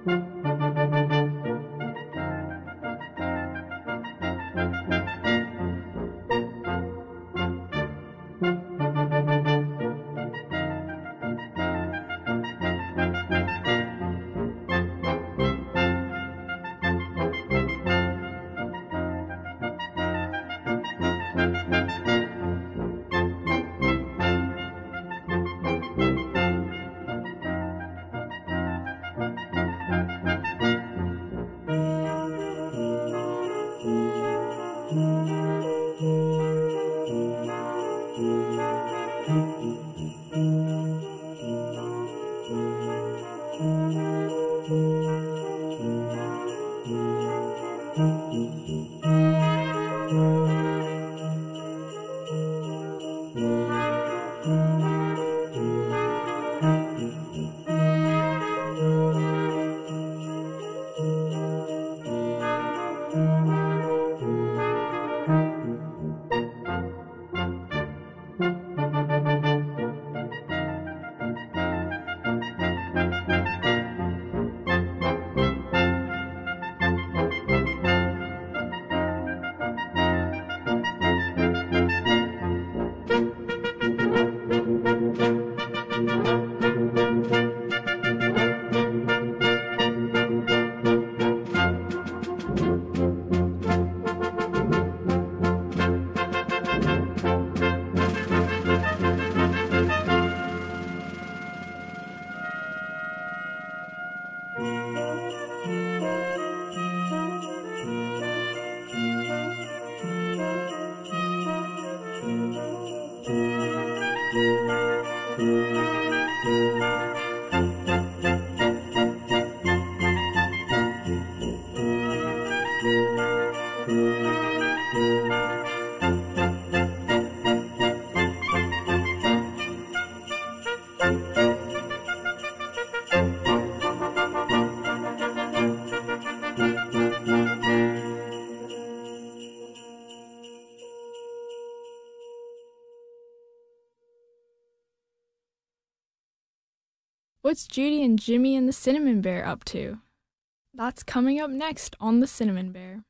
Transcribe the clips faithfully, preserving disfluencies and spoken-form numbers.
What's Judy and Jimmy and the Cinnamon Bear up to? That's coming up next on The Cinnamon Bear.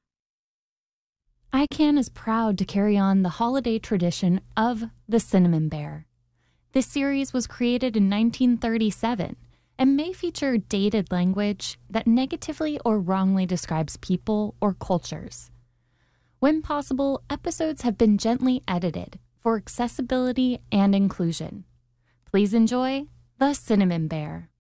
I CAN is proud to carry on the holiday tradition of The Cinnamon Bear. This series was created in nineteen thirty-seven and may feature dated language that negatively or wrongly describes people or cultures. When possible, episodes have been gently edited for accessibility and inclusion. Please enjoy The Cinnamon Bear.